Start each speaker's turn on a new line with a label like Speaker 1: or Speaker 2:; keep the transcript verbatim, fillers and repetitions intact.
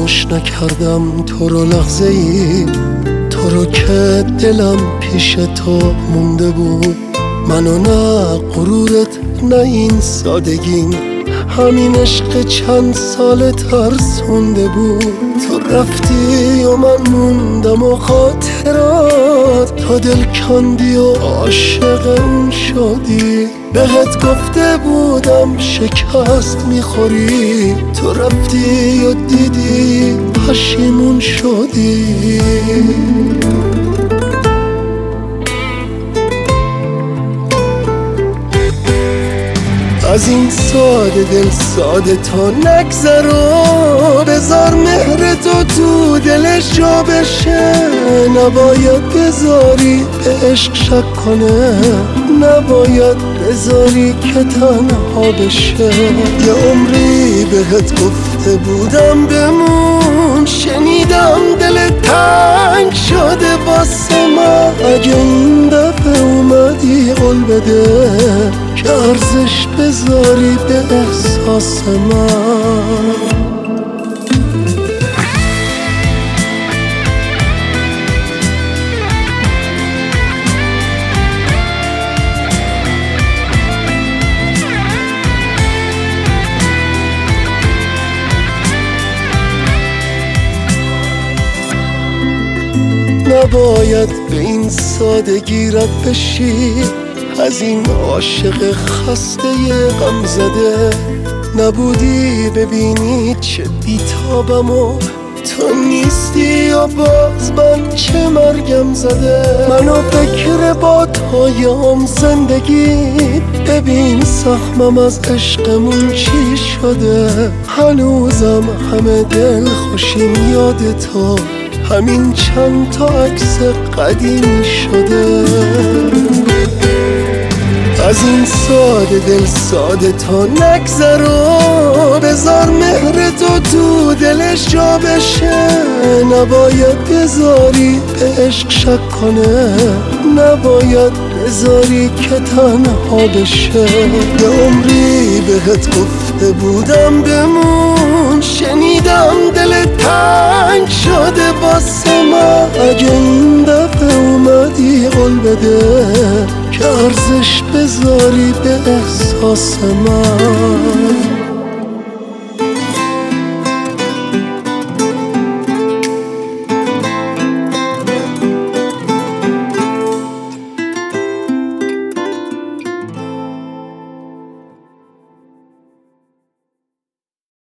Speaker 1: فراموش نکردم تو رو لحظه ای، تو رو که دلم پیش تو مونده بود. منو نه غرورت نه این سادگیم، همین عشق چند سال ترسونده بود. تو رفتی و من موندم و خاطرات، تا دل کندی و عاشق اون شدی. بهت گفته بودم شکست میخوری، تو رفتی و دیدی پشیمون شدی. از این ساده دل ساده تا نگذر و بذار مهر تو تو دلش جا بشه. نباید بذاری به عشق شک کنه، نباید بذاری که تنها بشه. یه عمری بهت گفته بودم بمون، شنیدم دل تنگ شده واسه من. اگه این دفعه اومدی قول بده که ارزش بذاری به احساس من. نباید به این سادگی رد بشی، از این عاشق خسته غم زده. نبودی ببینی چه بیتابم و تو نیستی و باز من چه مرگم زده. منو فکر با تویم زندگی، ببین سخمم از عشقمون چی شده. هنوزم همه دل خوشیم یاد تو، همین چند تا عکس قدیمی شده. از این ساده دل ساده تا نگذر و بذار مهر تو تو دلش جا بشه. نباید بذاری به عشق شک کنه، نباید بذاری که تنها بشه. یه عمری بهت گفته بودم بمون، شنیدم دل تنگ شده واسه من. اگه این دفعه اومدی قول بده که ارزش بذاری به احساس من.